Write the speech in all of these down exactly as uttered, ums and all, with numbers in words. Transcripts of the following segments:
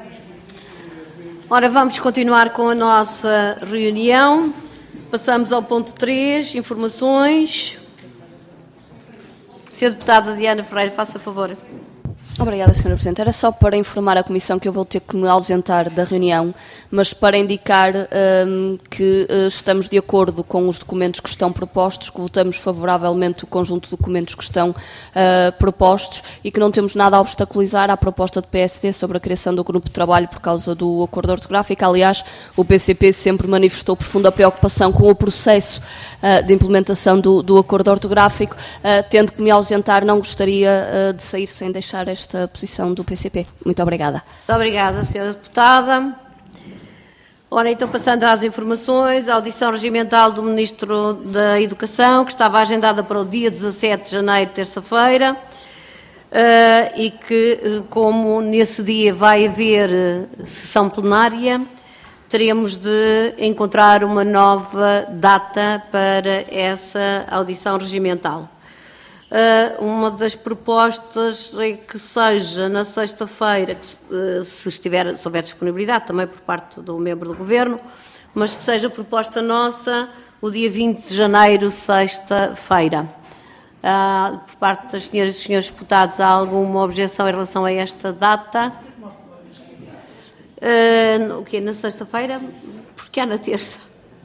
Ora, vamos continuar com a nossa reunião. Passamos ao ponto três, informações. senhora Deputada Diana Ferreira, faça favor. Obrigada, senhora Presidente. Era só para informar a Comissão que eu vou ter que me ausentar da reunião, mas para indicar um, que uh, estamos de acordo com os documentos que estão propostos, que votamos favoravelmente o conjunto de documentos que estão uh, propostos e que não temos nada a obstaculizar à proposta do P S D sobre a criação do grupo de trabalho por causa do acordo ortográfico. Aliás, o P C P sempre manifestou profunda preocupação com o processo uh, de implementação do, do acordo ortográfico. Uh, tendo que me ausentar, não gostaria uh, de sair sem deixar esta esta posição do P C P. Muito obrigada. Muito obrigada, senhora Deputada. Ora, então, passando às informações, a audição regimental do Ministro da Educação, que estava agendada para o dia dezassete de janeiro, terça-feira, uh, e que, como nesse dia vai haver sessão plenária, teremos de encontrar uma nova data para essa audição regimental. Uh, uma das propostas é que seja na sexta-feira, uh, se, estiver, se houver disponibilidade também por parte do membro do Governo, mas que seja proposta nossa o dia vinte de janeiro, sexta-feira. Uh, por parte das senhoras e senhores deputados, há alguma objeção em relação a esta data? Uh, o quê? Na sexta-feira? Porque há na terça.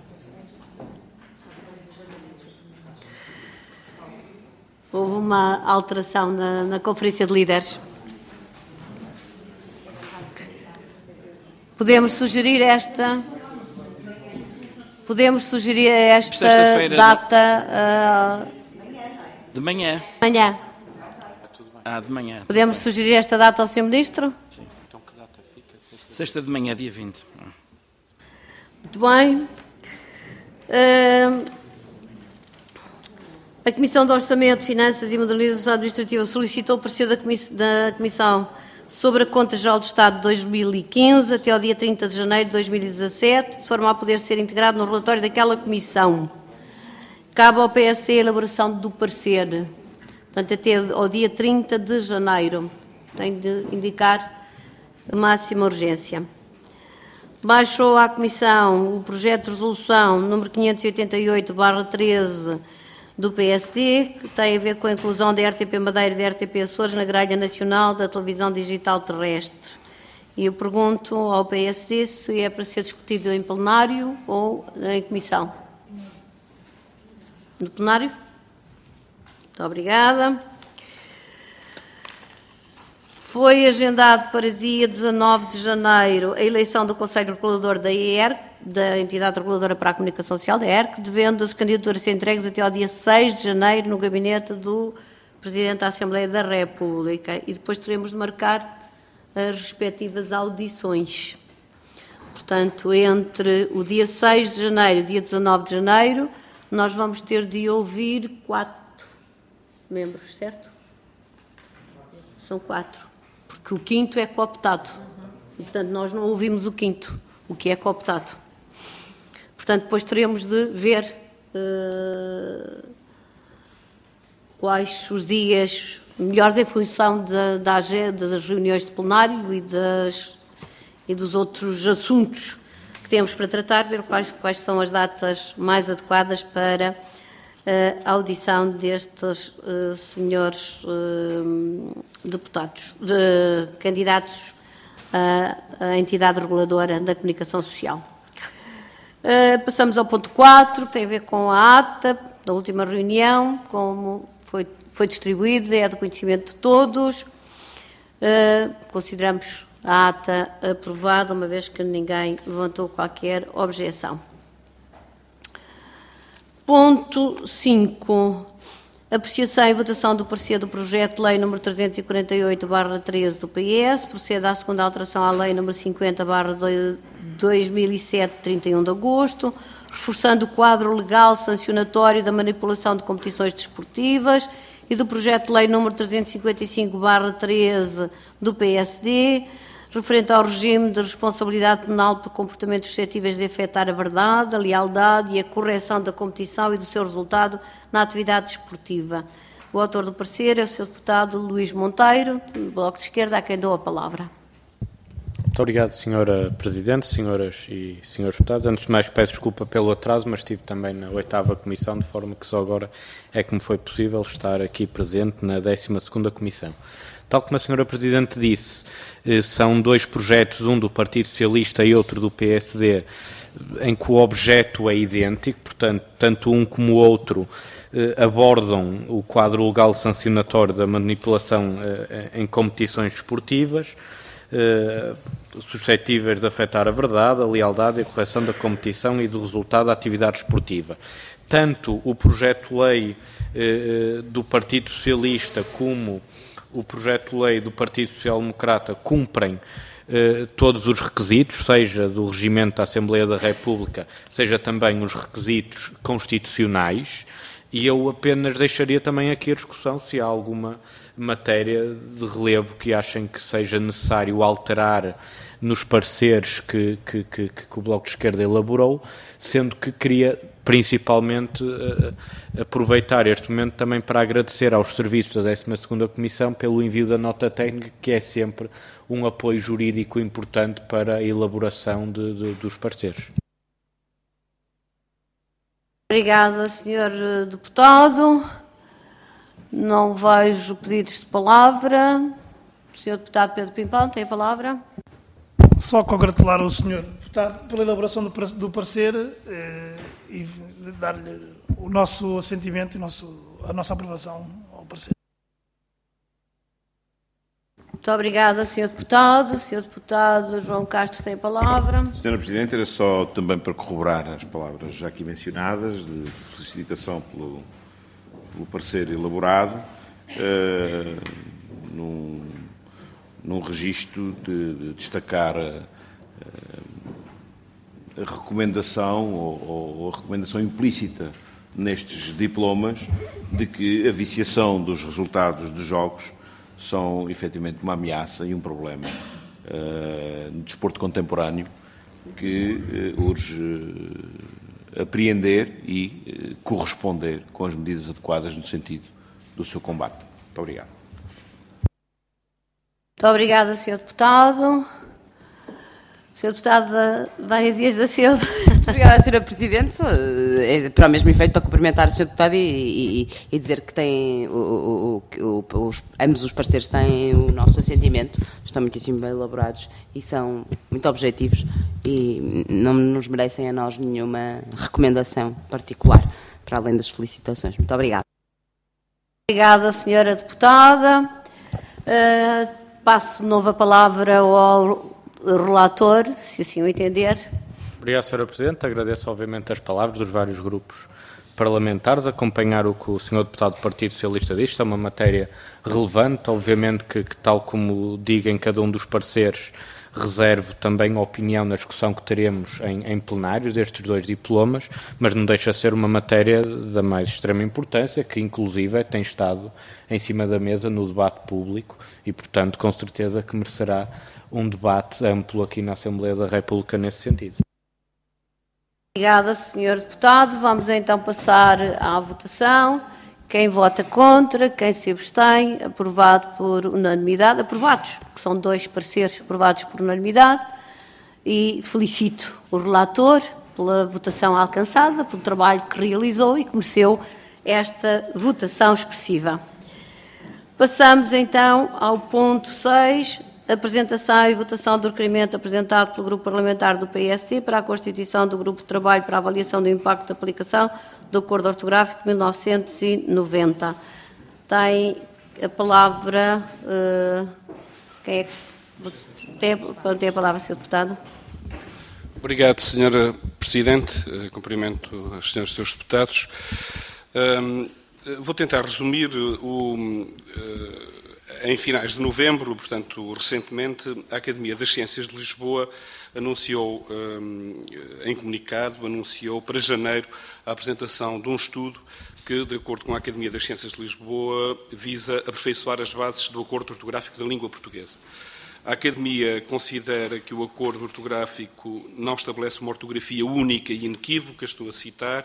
Houve uma alteração na, na Conferência de Líderes. Podemos sugerir esta... Podemos sugerir esta data... Uh, de manhã. Manhã. Ah, de manhã. Podemos sugerir esta data ao senhor Ministro? Sim. Então que data fica? Sexta, Sexta de manhã, dia vinte. Muito bem. Uh, A Comissão de Orçamento, Finanças e Modernização Administrativa solicitou o parecer da Comissão sobre a Conta Geral do Estado de dois mil e quinze até ao dia trinta de janeiro de dois mil e dezassete, de forma a poder ser integrado no relatório daquela Comissão. Cabe ao P S D a elaboração do parecer, portanto, até ao dia trinta de janeiro. Tem de indicar a máxima urgência. Baixou à Comissão o projeto de resolução número quinhentos e oitenta e oito barra treze do P S D, que tem a ver com a inclusão da R T P Madeira e da R T P Açores na grelha nacional da televisão digital terrestre. E eu pergunto ao P S D se é para ser discutido em plenário ou em comissão. No plenário? Muito obrigada. Foi agendado para dia dezanove de janeiro a eleição do Conselho Regulador da E R C, da Entidade Reguladora para a Comunicação Social, da E R C, devendo as candidaturas ser entregues até ao dia seis de janeiro no gabinete do Presidente da Assembleia da República. E depois teremos de marcar as respectivas audições. Portanto, entre o dia seis de janeiro e o dia dezanove de janeiro, nós vamos ter de ouvir quatro membros, certo? São quatro. Porque o quinto é cooptado. E, portanto, nós não ouvimos o quinto, o que é cooptado. Portanto, depois teremos de ver uh, quais os dias melhores em função da, da agenda, das reuniões de plenário e, das, e dos outros assuntos que temos para tratar, ver quais, quais são as datas mais adequadas para uh, a audição destes uh, senhores uh, deputados, de, candidatos à, à entidade reguladora da comunicação social. Uh, passamos ao ponto quatro, que tem a ver com a ata da última reunião, como foi, foi distribuída, é do conhecimento de todos. Uh, consideramos a ata aprovada, uma vez que ninguém levantou qualquer objeção. Ponto cinco. Apreciação e votação do parecer do projeto de lei número trezentos e quarenta e oito barra treze do P S, procede à segunda alteração à lei número cinquenta barra dois mil e sete, trinta e um de agosto, reforçando o quadro legal sancionatório da manipulação de competições desportivas, e do projeto de lei número trezentos e cinquenta e cinco barra treze do P S D, referente ao regime de responsabilidade penal por comportamentos suscetíveis de afetar a verdade, a lealdade e a correção da competição e do seu resultado na atividade desportiva. O autor do parecer é o senhor deputado Luís Monteiro, do Bloco de Esquerda, a quem dou a palavra. Muito obrigado, senhora Presidente, senhoras e senhores deputados. Antes de mais, peço desculpa pelo atraso, mas estive também na oitava Comissão, de forma que só agora é que me foi possível estar aqui presente na décima segunda Comissão. Tal como a senhora Presidente disse, são dois projetos, um do Partido Socialista e outro do P S D, em que o objeto é idêntico, portanto, tanto um como o outro eh, abordam o quadro legal sancionatório da manipulação eh, em competições desportivas, eh, suscetíveis de afetar a verdade, a lealdade e a correção da competição e do resultado da atividade esportiva. Tanto o projeto-lei eh, do Partido Socialista como o projeto-lei do Partido Social Democrata cumprem eh, todos os requisitos, seja do regimento da Assembleia da República, seja também os requisitos constitucionais, e eu apenas deixaria também aqui a discussão se há alguma matéria de relevo que achem que seja necessário alterar nos pareceres que, que, que, que o Bloco de Esquerda elaborou, sendo que queria principalmente uh, aproveitar este momento também para agradecer aos serviços da décima segunda Comissão pelo envio da nota técnica, que é sempre um apoio jurídico importante para a elaboração de, de, dos pareceres. Obrigada, senhor Deputado. Não vejo pedidos de palavra. O senhor Deputado Pedro Pimpão tem a palavra. Só congratular o senhor Deputado pela elaboração do parecer eh, e dar-lhe o nosso assentimento e o nosso, a nossa aprovação ao parecer. Muito obrigada, senhor Deputado. senhor Deputado João Castro tem a palavra. senhora Presidente, era só também para corroborar as palavras já aqui mencionadas, de felicitação pelo, pelo parecer elaborado, uh, num, num registro de, de destacar a, a recomendação ou, ou a recomendação implícita nestes diplomas de que a viciação dos resultados dos jogos são efetivamente uma ameaça e um problema uh, no desporto contemporâneo que uh, urge uh, apreender e uh, corresponder com as medidas adequadas no sentido do seu combate. Muito obrigado. Muito obrigada, senhor Deputado. senhor Deputado Vânia Dias da Silva. Muito obrigada, senhora Presidente. É para o mesmo efeito, para cumprimentar o senhor Deputado e, e, e dizer que tem o, o, o, os, ambos os parceiros têm o nosso assentimento, estão muitíssimo bem elaborados e são muito objetivos e não nos merecem a nós nenhuma recomendação particular, para além das felicitações. Muito obrigada. Obrigada, senhora Deputada. Uh, passo de novo a palavra ao relator, se assim o entender. Obrigado, senhora Presidente. Agradeço, obviamente, as palavras dos vários grupos parlamentares, acompanhar o que o senhor Deputado do Partido Socialista diz. Isto é uma matéria relevante, obviamente que, que tal como digo em cada um dos pareceres, reservo também a opinião na discussão que teremos em, em plenário destes dois diplomas, mas não deixa de ser uma matéria da mais extrema importância, que inclusive tem estado em cima da mesa no debate público e, portanto, com certeza que merecerá um debate amplo aqui na Assembleia da República nesse sentido. Obrigada, senhor Deputado. Vamos então passar à votação. Quem vota contra, quem se abstém, aprovado por unanimidade. Aprovados, porque são dois pareceres aprovados por unanimidade. E felicito o relator pela votação alcançada, pelo trabalho que realizou e que mereceu esta votação expressiva. Passamos então ao ponto seis, apresentação e votação do requerimento apresentado pelo Grupo Parlamentar do P S D para a constituição do Grupo de Trabalho para a Avaliação do Impacto da Aplicação do Acordo Ortográfico de mil novecentos e noventa. Tem a palavra... Uh, quem é que tem, tem a palavra, senhor Deputado? Obrigado, senhora Presidente. Uh, cumprimento os senhores e seus deputados. Um, vou tentar resumir o... Uh, Em finais de novembro, portanto, recentemente, a Academia das Ciências de Lisboa anunciou, em comunicado, anunciou para janeiro a apresentação de um estudo que, de acordo com a Academia das Ciências de Lisboa, visa aperfeiçoar as bases do acordo ortográfico da língua portuguesa. A Academia considera que o acordo ortográfico não estabelece uma ortografia única e inequívoca, estou a citar,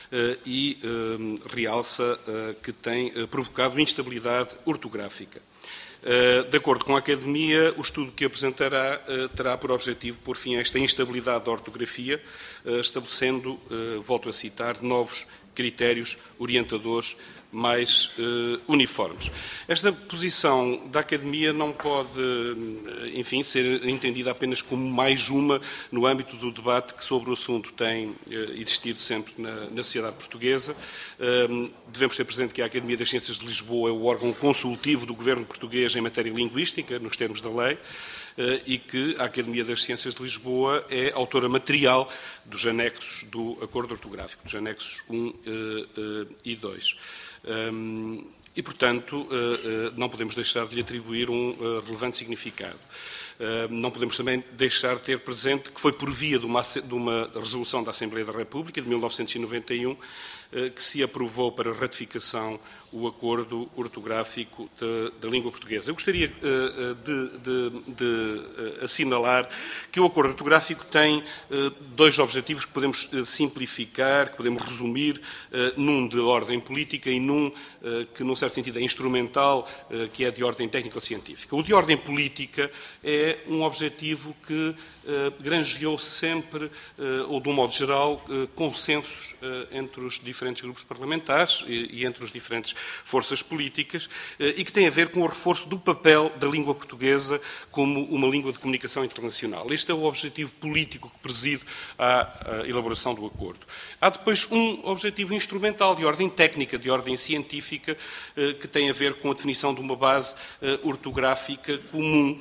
e realça que tem provocado instabilidade ortográfica. De acordo com a Academia, o estudo que apresentará terá por objetivo pôr fim a esta instabilidade da ortografia, estabelecendo, volto a citar, novos critérios orientadores mais uh, uniformes. Esta posição da Academia não pode, enfim, ser entendida apenas como mais uma no âmbito do debate que sobre o assunto tem uh, existido sempre na, na sociedade portuguesa. Uh, devemos ter presente que a Academia das Ciências de Lisboa é o órgão consultivo do governo português em matéria linguística, nos termos da lei, Uh, e que a Academia das Ciências de Lisboa é autora material dos anexos do Acordo Ortográfico, dos anexos um uh, uh, e dois. Um, e, portanto, uh, uh, não podemos deixar de lhe atribuir um uh, relevante significado. Uh, não podemos também deixar de ter presente que foi por via de uma, de uma resolução da Assembleia da República de mil novecentos e noventa e um uh, que se aprovou para ratificação o acordo ortográfico da língua portuguesa. Eu gostaria uh, de, de, de uh, assinalar que o acordo ortográfico tem uh, dois objetivos que podemos uh, simplificar, que podemos resumir, uh, num de ordem política e num uh, que, num certo sentido, é instrumental, uh, que é de ordem técnico-científica. O de ordem política é um objetivo que uh, granjeou sempre, uh, ou de um modo geral, uh, consensos uh, entre os diferentes grupos parlamentares e, e entre os diferentes forças políticas, e que tem a ver com o reforço do papel da língua portuguesa como uma língua de comunicação internacional. Este é o objetivo político que preside à elaboração do acordo. Há depois um objetivo instrumental de ordem técnica, de ordem científica, que tem a ver com a definição de uma base ortográfica comum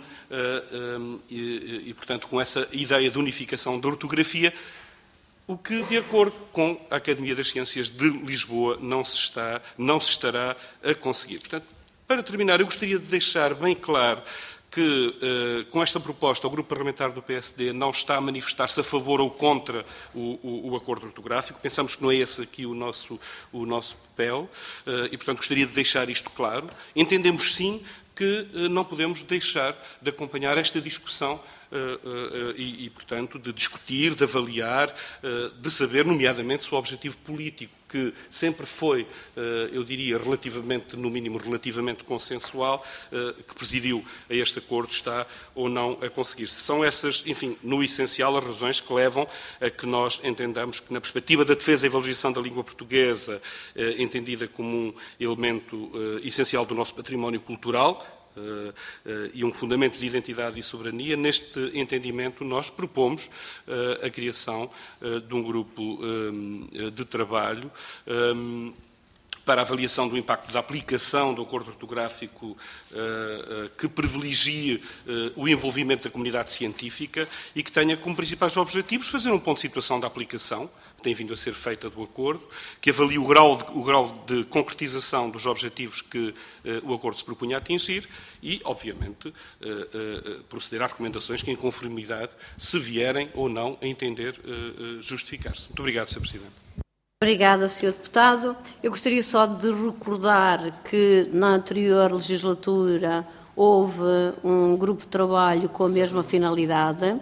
e, e portanto, com essa ideia de unificação da ortografia, o que, de acordo com a Academia das Ciências de Lisboa, não se, está, não se estará a conseguir. Portanto, para terminar, eu gostaria de deixar bem claro que, eh, com esta proposta, o Grupo Parlamentar do P S D não está a manifestar-se a favor ou contra o, o, o acordo ortográfico. Pensamos que não é esse aqui o nosso, o nosso papel eh, e, portanto, gostaria de deixar isto claro. Entendemos, sim, que eh, não podemos deixar de acompanhar esta discussão Uh, uh, uh, e, e, portanto, de discutir, de avaliar, uh, de saber, nomeadamente, se o objetivo político, que sempre foi, uh, eu diria, relativamente, no mínimo, relativamente consensual, uh, que presidiu a este acordo, está ou não a conseguir-se. São essas, enfim, no essencial, as razões que levam a que nós entendamos que, na perspectiva da defesa e valorização da língua portuguesa, uh, entendida como um elemento uh, essencial do nosso património cultural, Uh, uh, e um fundamento de identidade e soberania, neste entendimento nós propomos uh, a criação uh, de um grupo um, de trabalho um, para a avaliação do impacto da aplicação do acordo ortográfico uh, uh, que privilegie uh, o envolvimento da comunidade científica e que tenha como principais objetivos fazer um ponto de situação da aplicação, que tem vindo a ser feita do acordo, que avalie o grau de, o grau de concretização dos objetivos que uh, o acordo se propunha a atingir e, obviamente, uh, uh, proceder a recomendações que, em conformidade, se vierem ou não a entender uh, uh, justificar-se. Muito obrigado, senhor Presidente. Obrigada, senhor Deputado. Eu gostaria só de recordar que na anterior legislatura houve um grupo de trabalho com a mesma finalidade.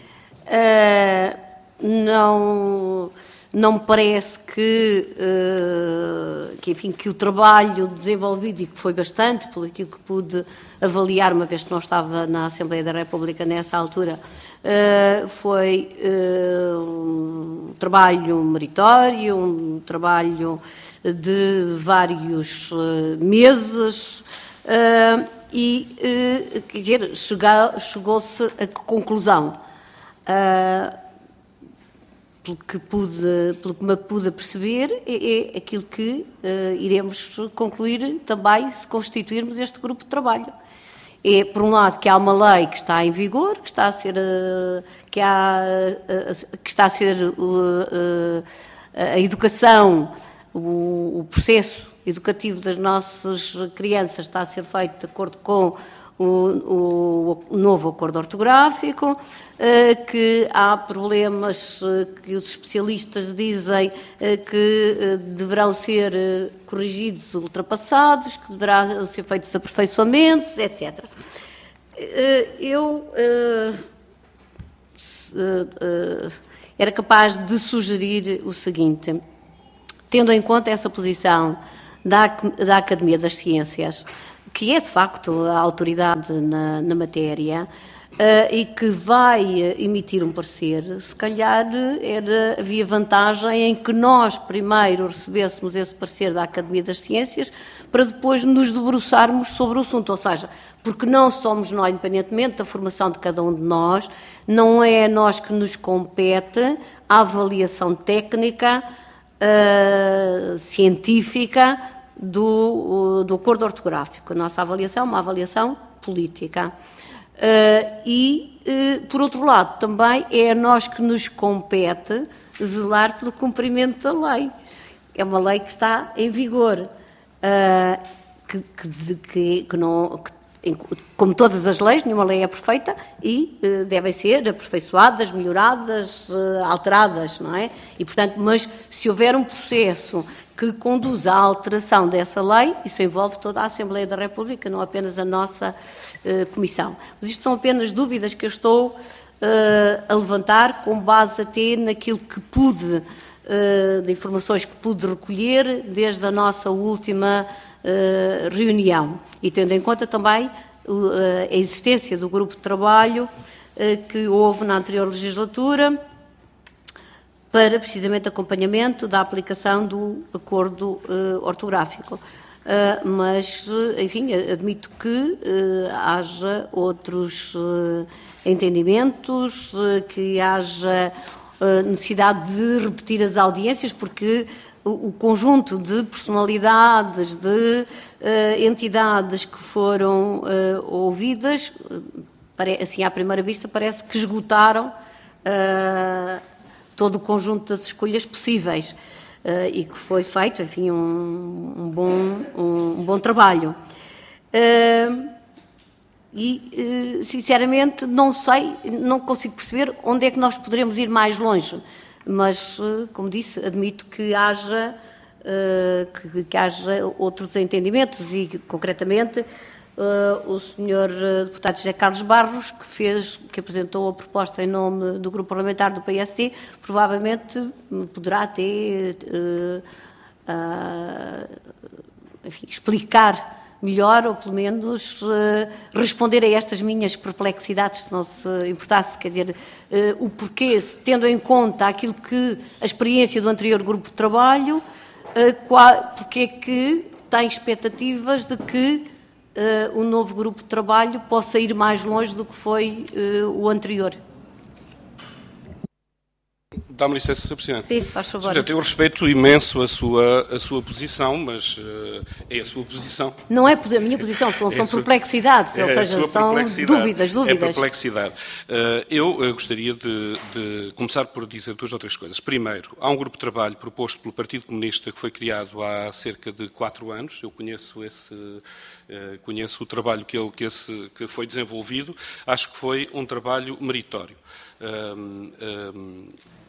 Uh, não, não me parece que, uh, que, enfim, que o trabalho desenvolvido, e que foi bastante, por aquilo que pude avaliar, uma vez que não estava na Assembleia da República nessa altura, Uh, foi uh, um trabalho meritório, um trabalho de vários uh, meses uh, e, uh, quer dizer, chegou-se a que conclusão? Uh, pelo que pude, pelo que me pude perceber, é, é aquilo que uh, iremos concluir também se constituirmos este grupo de trabalho. É, por um lado, que há uma lei que está em vigor, que está a ser, que há, que está a, ser a educação, o, o processo educativo das nossas crianças está a ser feito de acordo com o, o, o novo acordo ortográfico, que há problemas que os especialistas dizem que deverão ser corrigidos, ultrapassados, que deverão ser feitos aperfeiçoamentos, etcétera. Eu era capaz de sugerir o seguinte, tendo em conta essa posição da, da Academia das Ciências, que é de facto a autoridade na, na matéria, uh, e que vai emitir um parecer, se calhar era, havia vantagem em que nós primeiro recebêssemos esse parecer da Academia das Ciências para depois nos debruçarmos sobre o assunto, ou seja, porque não somos nós, independentemente da formação de cada um de nós, não é a nós que nos compete a avaliação técnica, uh, científica do, do acordo ortográfico. A nossa avaliação é uma avaliação política. Uh, e, uh, por outro lado, também é a nós que nos compete zelar pelo cumprimento da lei. É uma lei que está em vigor, uh, que, que, que, que não... Que, como todas as leis, nenhuma lei é perfeita e uh, devem ser aperfeiçoadas, melhoradas, uh, alteradas, não é? E, portanto, mas se houver um processo que conduz à alteração dessa lei, isso envolve toda a Assembleia da República, não apenas a nossa uh, Comissão. Mas isto são apenas dúvidas que eu estou uh, a levantar com base até naquilo que pude, uh, de informações que pude recolher desde a nossa última Uh, reunião, e tendo em conta também uh, a existência do grupo de trabalho uh, que houve na anterior legislatura para precisamente acompanhamento da aplicação do acordo uh, ortográfico. Uh, mas, enfim, admito que uh, haja outros uh, entendimentos, uh, que haja uh, necessidade de repetir as audiências, porque o conjunto de personalidades, de uh, entidades que foram uh, ouvidas, assim à primeira vista parece que esgotaram uh, todo o conjunto das escolhas possíveis uh, e que foi feito, enfim, um, um, bom, um, um bom trabalho. Uh, e, uh, sinceramente, não sei, não consigo perceber onde é que nós poderemos ir mais longe. Mas, como disse, admito que haja, uh, que, que haja outros entendimentos e, concretamente, uh, o senhor deputado José Carlos Barros, que fez, que apresentou a proposta em nome do grupo parlamentar do P S D, provavelmente poderá até uh, uh, enfim, explicar melhor, ou pelo menos uh, responder a estas minhas perplexidades, se não se importasse, quer dizer, uh, o porquê, tendo em conta aquilo que a experiência do anterior grupo de trabalho, uh, qual, porque é que tem expectativas de que uh, o novo grupo de trabalho possa ir mais longe do que foi uh, o anterior. Dá-me licença, senhor Presidente. Sim, se faz favor. senhor Presidente, eu respeito imenso a sua, a sua posição, mas uh, é a sua posição. Não é a minha posição, são, são é perplexidades, é ou seja, são dúvidas, dúvidas. É perplexidade. Uh, eu uh, gostaria de, de começar por dizer duas ou três coisas. Primeiro, há um grupo de trabalho proposto pelo Partido Comunista que foi criado há cerca de quatro anos. Eu conheço esse... Uh, conheço o trabalho que, ele, que, esse, que foi desenvolvido. Acho que foi um trabalho meritório. Um, um,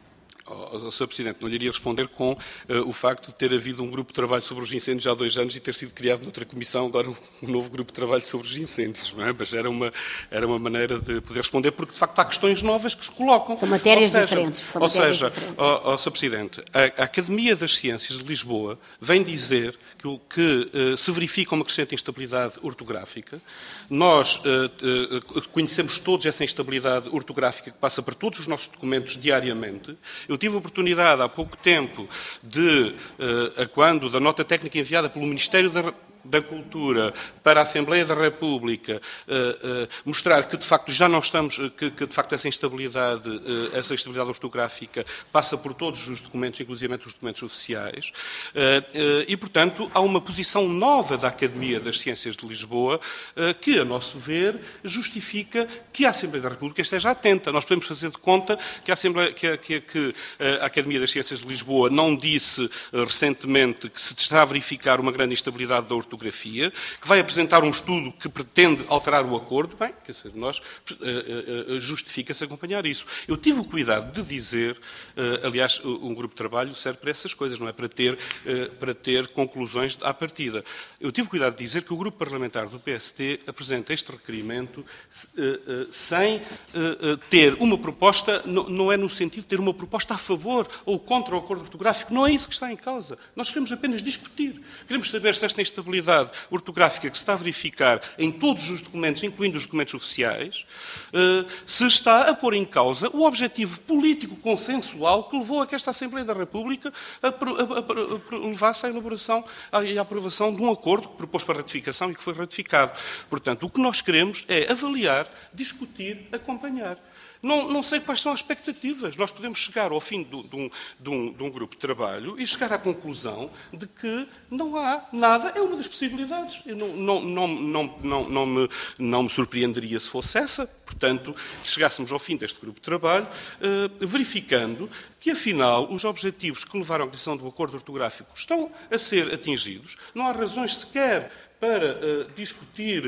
Oh, senhor Presidente, não lhe iria responder com uh, o facto de ter havido um grupo de trabalho sobre os incêndios há dois anos e ter sido criado noutra comissão agora um, um novo grupo de trabalho sobre os incêndios, não é? Mas era uma, era uma maneira de poder responder, porque de facto há questões novas que se colocam. São matérias ou seja, diferentes. São ou matérias seja, diferentes. Oh, oh, senhor Presidente, a, a Academia das Ciências de Lisboa vem dizer que, o, que uh, se verifica uma crescente instabilidade ortográfica. Nós uh, uh, conhecemos todos essa instabilidade ortográfica que passa por todos os nossos documentos diariamente. Eu tive a oportunidade há pouco tempo de, uh, a quando da nota técnica enviada pelo Ministério da da Cultura para a Assembleia da República uh, uh, mostrar que de facto já não estamos, que, que de facto essa instabilidade, uh, essa instabilidade ortográfica passa por todos os documentos, inclusive os documentos oficiais, uh, uh, e portanto há uma posição nova da Academia das Ciências de Lisboa uh, que, a nosso ver, justifica que a Assembleia da República esteja atenta. Nós podemos fazer de conta que a, Assembleia, que, que, que a Academia das Ciências de Lisboa não disse uh, recentemente que se está a verificar uma grande instabilidade da ortografia, que vai apresentar um estudo que pretende alterar o acordo. Bem, quer dizer, nós uh, uh, justifica-se acompanhar isso. Eu tive o cuidado de dizer, uh, aliás, um grupo de trabalho serve para essas coisas, não é para ter, uh, para ter conclusões à partida. Eu tive o cuidado de dizer que o grupo parlamentar do P S D apresenta este requerimento uh, uh, sem uh, uh, ter uma proposta, não, não é no sentido de ter uma proposta a favor ou contra o acordo ortográfico, não é isso que está em causa. Nós queremos apenas discutir. Queremos saber se esta instabilidade instabilidade ortográfica que se está a verificar em todos os documentos, incluindo os documentos oficiais, se está a pôr em causa o objetivo político consensual que levou a que esta Assembleia da República a, a, a, a levasse à elaboração e à aprovação de um acordo que propôs para ratificação e que foi ratificado. Portanto, o que nós queremos é avaliar, discutir, acompanhar. Não, não sei quais são as expectativas. Nós podemos chegar ao fim de, de, um, de, um, de um grupo de trabalho e chegar à conclusão de que não há nada. É uma das possibilidades. Eu não, não, não, não, não, não, me, não me surpreenderia se fosse essa. Portanto, se chegássemos ao fim deste grupo de trabalho, eh, verificando que, afinal, os objetivos que levaram à criação do acordo ortográfico estão a ser atingidos. Não há razões sequer para uh, discutir,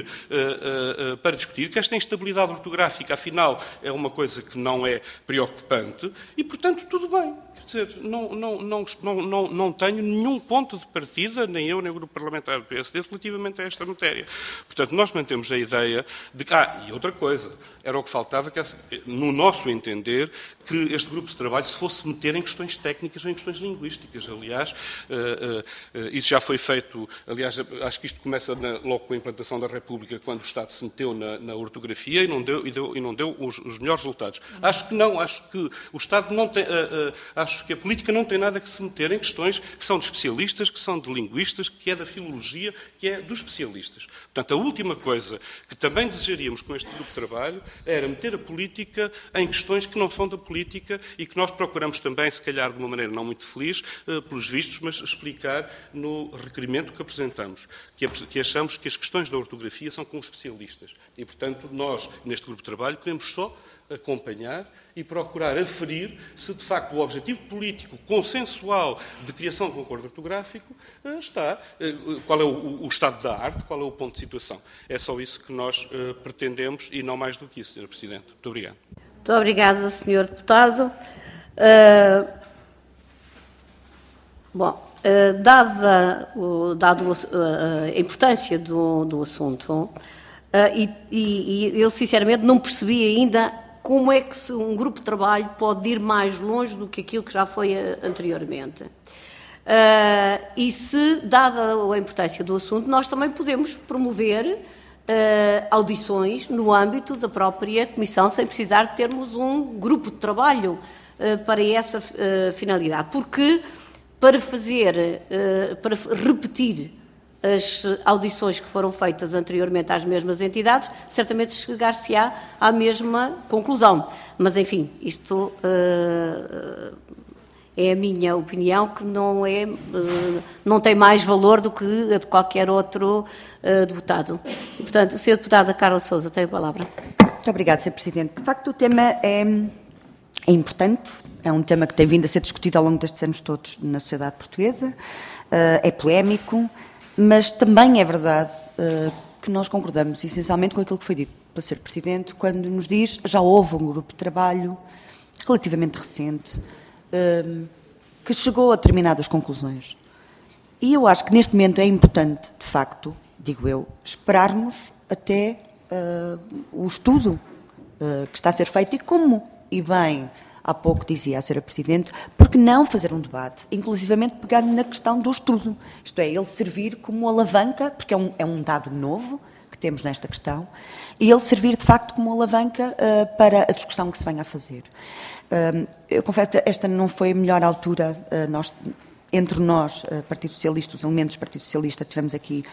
uh, uh, para discutir que esta instabilidade ortográfica, afinal, é uma coisa que não é preocupante e, portanto, tudo bem. Quer dizer, não, não, não, não, não, não tenho nenhum ponto de partida, nem eu, nem o Grupo Parlamentar do P S D, relativamente a esta matéria. Portanto, nós mantemos a ideia de que... Ah, e outra coisa, era o que faltava, que, no nosso entender, que este grupo de trabalho se fosse meter em questões técnicas ou em questões linguísticas. Aliás, uh, uh, uh, isso já foi feito, aliás, acho que isto começa na, logo com a implantação da República, quando o Estado se meteu na, na ortografia e não deu, e deu, e não deu os, os melhores resultados. Acho que não, acho que o Estado não tem... Uh, uh, acho que a política não tem nada que se meter em questões que são de especialistas, que são de linguistas, que é da filologia, que é dos especialistas. Portanto, a última coisa que também desejaríamos com este grupo de trabalho era meter a política em questões que não são da política e que nós procuramos também, se calhar de uma maneira não muito feliz, uh, pelos vistos, mas explicar no requerimento que apresentamos, que, que achamos que as questões da ortografia são com os especialistas. E, portanto, nós, neste grupo de trabalho, queremos só acompanhar e procurar aferir se, de facto, o objetivo político consensual de criação de um acordo ortográfico está, qual é o, o estado da arte, qual é o ponto de situação. É só isso que nós uh, pretendemos e não mais do que isso, senhor Presidente. Muito obrigado. Muito obrigada, senhor Deputado. Uh, bom, uh, dada, uh, dado, uh, a importância do, do assunto, uh, e, e, e eu, sinceramente, não percebi ainda como é que um grupo de trabalho pode ir mais longe do que aquilo que já foi anteriormente. Uh, e se, dada a importância do assunto, nós também podemos promover uh, audições no âmbito da própria Comissão, sem precisar de termos um grupo de trabalho uh, para essa uh, finalidade. Porque, para fazer, uh, para repetir as audições que foram feitas anteriormente às mesmas entidades, certamente chegar-se-á à mesma conclusão. Mas, enfim, isto uh, é a minha opinião, que não, é, uh, não tem mais valor do que a de qualquer outro uh, deputado. E, portanto, senhora Deputada Carla Sousa tem a palavra. Muito obrigada, senhor Presidente. De facto, o tema é, é importante, é um tema que tem vindo a ser discutido ao longo destes anos todos na sociedade portuguesa, uh, é polémico, mas também é verdade uh, que nós concordamos essencialmente com aquilo que foi dito pelo senhor Presidente, quando nos diz que já houve um grupo de trabalho relativamente recente uh, que chegou a determinadas conclusões. E eu acho que neste momento é importante, de facto, digo eu, esperarmos até uh, o estudo uh, que está a ser feito e como, e bem, há pouco dizia a senhora Presidente, porque não fazer um debate, inclusivamente pegando na questão do estudo, isto é, ele servir como alavanca, porque é um, é um dado novo que temos nesta questão, e ele servir de facto como alavanca uh, para a discussão que se venha a fazer. Uh, eu confesso que esta não foi a melhor altura, uh, nós, entre nós, uh, Partido Socialista, os elementos do Partido Socialista, tivemos aqui,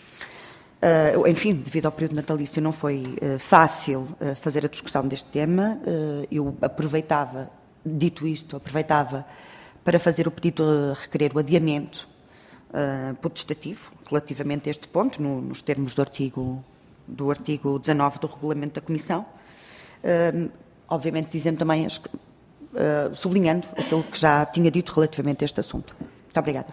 uh, enfim, devido ao período natalício, não foi uh, fácil uh, fazer a discussão deste tema. Uh, eu aproveitava, dito isto, aproveitava para fazer o pedido de requerer o adiamento uh, potestativo relativamente a este ponto, no, nos termos do artigo, do artigo dezanove do regulamento da Comissão. Uh, obviamente dizendo também, uh, sublinhando aquilo que já tinha dito relativamente a este assunto. Muito obrigada.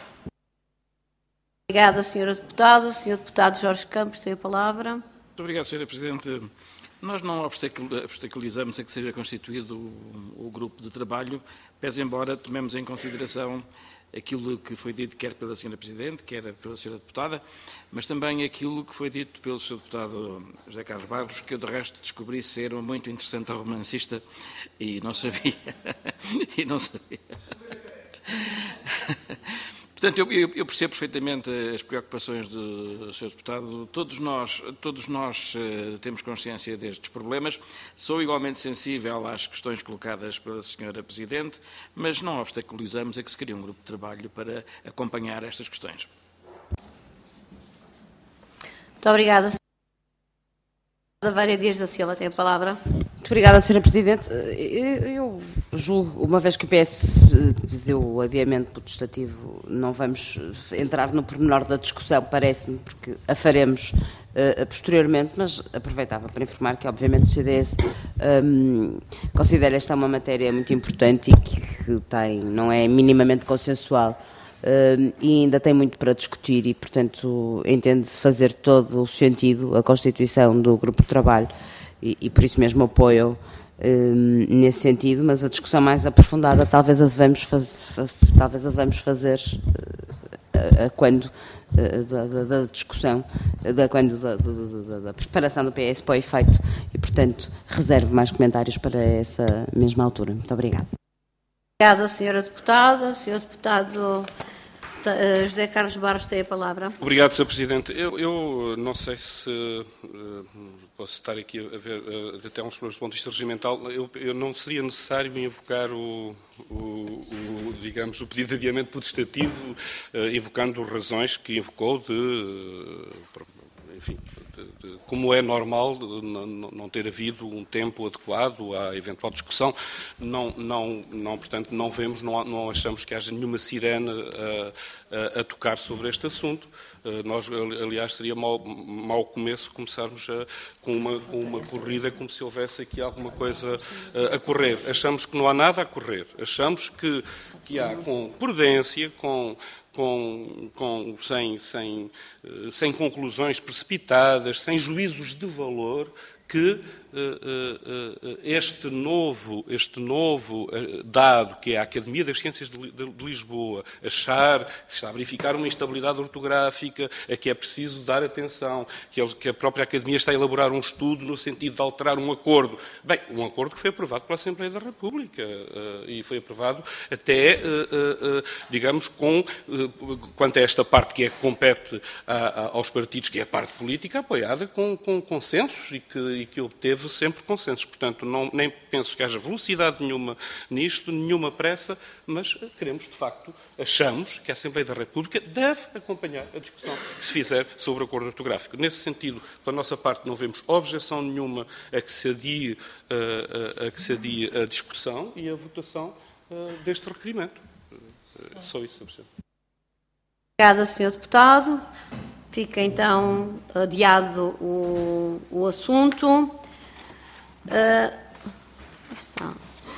Obrigada, senhora Deputada. senhor Deputado Jorge Campos tem a palavra. Muito obrigado, senhora Presidente. Nós não obstaculizamos a que seja constituído o, o grupo de trabalho, pese embora tomemos em consideração aquilo que foi dito quer pela senhora Presidente, quer pela senhora Deputada, mas também aquilo que foi dito pelo senhor Deputado José Carlos Barros, que eu de resto descobri ser um muito interessante romancista e não sabia. e não sabia. Portanto, eu, eu, eu percebo perfeitamente as preocupações do senhor Deputado. Todos nós, todos nós uh, temos consciência destes problemas. Sou igualmente sensível às questões colocadas pela senhora Presidente, mas não obstaculizamos a que se crie um grupo de trabalho para acompanhar estas questões. Muito obrigada. A Vera Dias da Silva tem a palavra. Muito obrigada, senhora Presidente. Eu julgo, uma vez que o P S pediu o adiamento potestativo, não vamos entrar no pormenor da discussão, parece-me, porque a faremos uh, posteriormente, mas aproveitava para informar que, obviamente, o C D S um, considera esta uma matéria muito importante e que, que tem, não é minimamente consensual. Uh, e ainda tem muito para discutir e, portanto, entende fazer todo o sentido a constituição do grupo de trabalho e, e por isso mesmo apoio uh, nesse sentido, mas a discussão mais aprofundada talvez a devemos, faz, faz, talvez a devemos fazer uh, a, a quando uh, da, da, da discussão, da, quando da, da, da preparação do P S para o efeito e, portanto, reservo mais comentários para essa mesma altura. Muito obrigada. Obrigada, senhora Deputada. senhor Deputado José Carlos Barros tem a palavra. Obrigado, senhor Presidente. Eu, eu não sei se uh, posso estar aqui a ver uh, até uns pontos de vista regimental. Eu, eu não seria necessário invocar o, o, o, digamos, o pedido de adiamento potestativo, uh, invocando razões que invocou de, uh, enfim, de, de, como é normal não, não ter havido um tempo adequado à eventual discussão. Não, não, não portanto, não vemos, não, não achamos que haja nenhuma sirene a, a, a tocar sobre este assunto. Nós, aliás, seria mau, mau começo começarmos a, com, uma, com uma corrida como se houvesse aqui alguma coisa a, a correr. Achamos que não há nada a correr. Achamos que, que há, com prudência, com... Com, com, sem, sem, sem conclusões precipitadas, sem juízos de valor, que uh, uh, este novo, este novo uh, dado, que é a Academia das Ciências de, de, de Lisboa, achar que se está a verificar uma instabilidade ortográfica, a que é preciso dar atenção, que, ele, que a própria Academia está a elaborar um estudo no sentido de alterar um acordo. Bem, um acordo que foi aprovado pela Assembleia da República uh, e foi aprovado até, uh, uh, digamos, com, uh, quanto a esta parte que é que compete a, a, aos partidos, que é a parte política, apoiada com, com consensos e que e que obteve sempre consensos. Portanto, não, nem penso que haja velocidade nenhuma nisto, nenhuma pressa, mas queremos, de facto, achamos que a Assembleia da República deve acompanhar a discussão que se fizer sobre o acordo ortográfico. Nesse sentido, da nossa parte, não vemos objeção nenhuma a que se adie, a, a, a, que se adie a discussão e a votação a, deste requerimento. Só isso, senhor Presidente. Obrigada, senhor Deputado. Fica, então, adiado o, o assunto. Uh, está.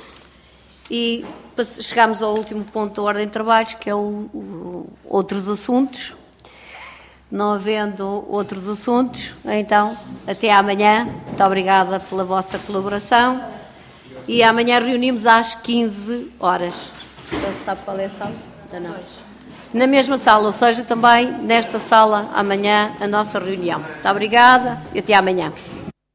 E chegamos ao último ponto da ordem de trabalhos, que é o, o, outros assuntos. Não havendo outros assuntos, então, até amanhã. Muito obrigada pela vossa colaboração. E amanhã reunimos às quinze horas. Você sabe qual é a sala? Ainda não. Na mesma sala, ou seja, também nesta sala, amanhã, a nossa reunião. Muito obrigada e até amanhã.